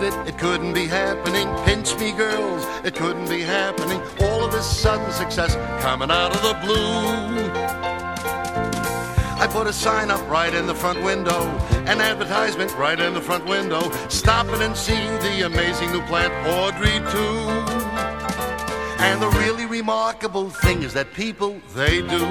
it, it couldn't be happening. Pinch me girls, it couldn't be happening. All of this sudden success coming out of the blue. I put a sign up right in the front window, an advertisement right in the front window. Stop it and see the amazing new plant, Audrey 2. And the really remarkable thing is that people, they do.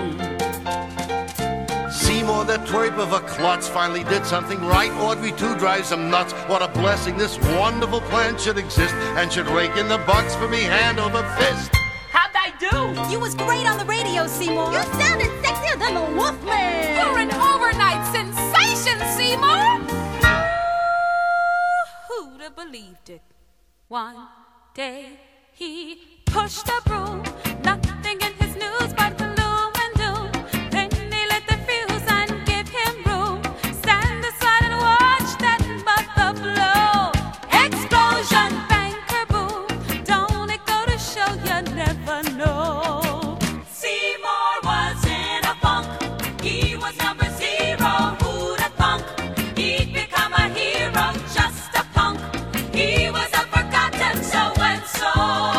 Seymour, that twerp of a klutz, finally did something right. Audrey 2 drives him nuts. What a blessing this wonderful plant should exist and should rake in the bucks for me hand over fist. How'd I do? You was great on the radio, Seymour. You sounded sexier than the Wolfman. You're an overnight sensation, Seymour. Who'd have believed it? One day he pushed a broom, nothing in his news but gloom and doom. Then he lit the fuse and gave him room. Stand aside and watch that mother blow. Explosion, bang, kaboom. Don't it go to show you never know? Seymour was in a funk. He was number 0. Who'd have thunk? He'd become a hero, just a punk. He was a forgotten so-and-so.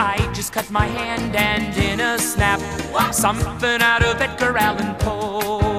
Cut my hand and in a snap, something out of Edgar Allan Poe.